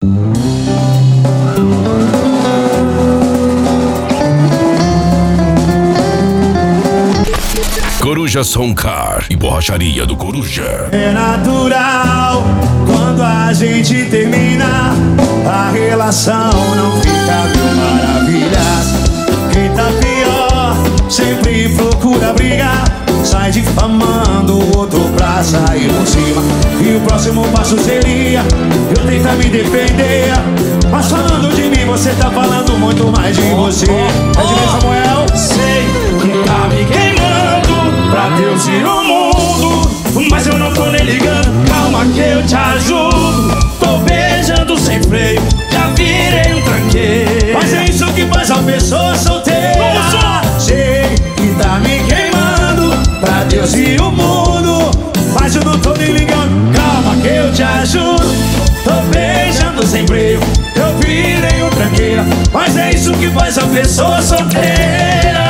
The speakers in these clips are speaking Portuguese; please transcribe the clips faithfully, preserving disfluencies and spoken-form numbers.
Coruja Soncar e Borracharia do Coruja. É natural quando a gente termina, a relação não fica mil maravilhas. Quem tá pior sempre procura brigar, sai difamando o outro pra sair por cima. E o próximo passo seria eu tentar me defender, mas falando de mim você tá falando muito mais de você. É de mim, Samuel? Sei que tá me queimando pra Deus e o mundo, mas eu não tô nem ligando. Calma que eu te ajudo. Tô beijando sem freio, já virei um tranqueiro. Mas é isso que faz a pessoa solteira. Sei que tá me queimando pra Deus e o mundo, mas eu não tô nem ligando. Calma que eu te ajudo. Tô beijando sem freio, eu virei um tranqueira. Mas é isso que faz a pessoa solteira.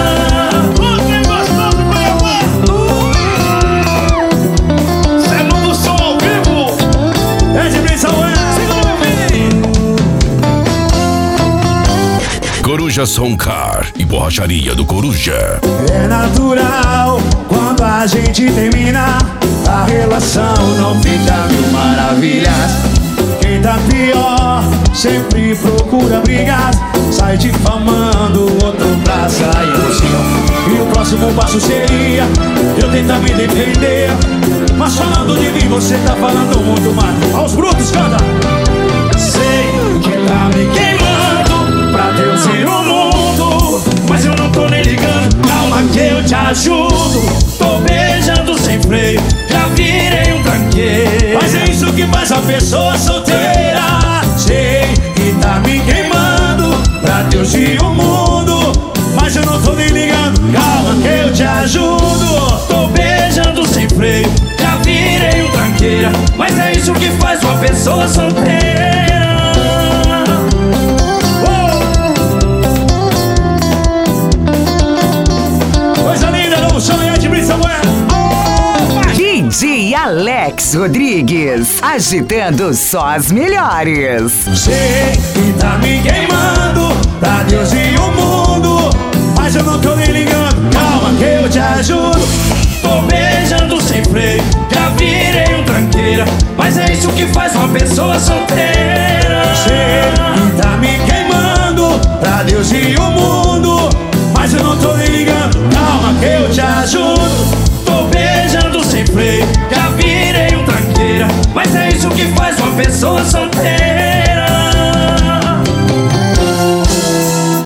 Coruja Soncar e Borracharia do Coruja. É natural quando a gente termina, a relação não fica mil maravilhas. Quem tá pior sempre procura brigar, sai difamando o outro pra sair por cima. E o próximo passo seria eu tentar me defender, mas falando de mim você tá falando muito mais. Aos brutos, canta! Sei que tá me queimando pra Deus e o mundo, mas eu não tô nem ligando. Calma que eu te ajudo. Tô beijando sem freio, já virei um tranqueiro. Mas é isso que faz a pessoa solteira. Sei que tá me queimando pra Deus e o mundo, mas eu não tô nem ligando. Calma que eu te ajudo. Tô beijando sem freio, já virei um tranqueira. Mas é isso que faz uma pessoa solteira. D J Alex Rodrigues, agitando só as melhores. Sei que tá me queimando pra Deus e o mundo, mas eu não tô nem ligando. Calma que eu te ajudo. Tô beijando sem freio, já virei um tranqueira. Mas é isso que faz uma pessoa solteira.